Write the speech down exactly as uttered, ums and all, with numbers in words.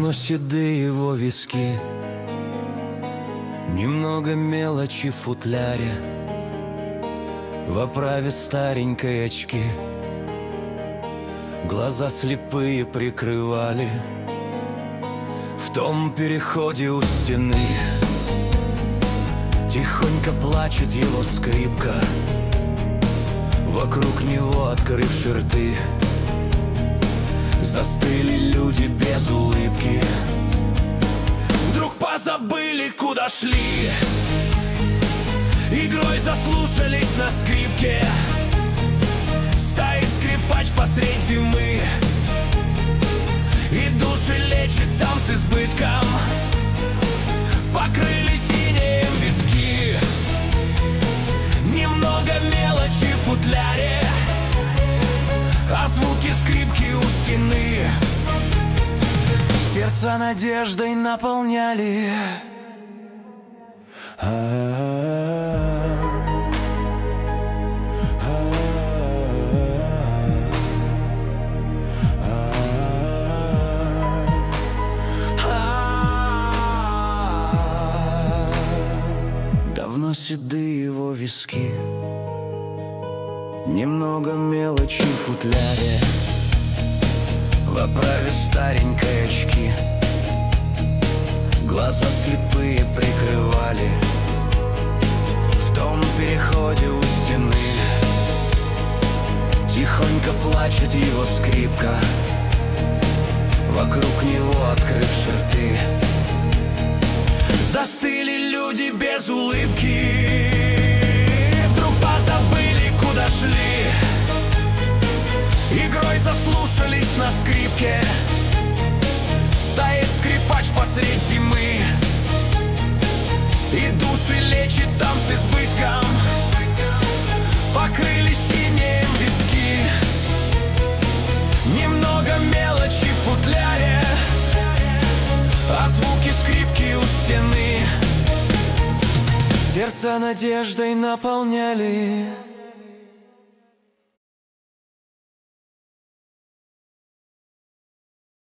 Давно седые его виски, немного мелочи в футляре, в оправе старенькой очки, глаза слепые прикрывали. В том переходе у стены тихонько плачет его скрипка, вокруг него открывши рты застыли люди без улыбки. Вдруг позабыли, куда шли, игрой заслушались на скрипке. Стоит скрипач посредь зимы и души лечит там с избытком. Покрыли синим виски, немного мелочи в футляре, а звуки скрипки у стены сердца надеждой наполняли. Давно седые его виски, немного мелочи в футляре, в оправе старенькой очки, глаза слепые прикрывали. В том переходе у стены тихонько плачет его скрипка, вокруг него открывши рты застыли люди без улыбки. Вдруг позабыли, куда шли, игрой заслушались на скрипке. Стоит скрипач посредь зимы и души лечит там с избытком. Покрыли синим виски, немного мелочи в футляре, а звуки скрипки у стены сердца надеждой наполняли.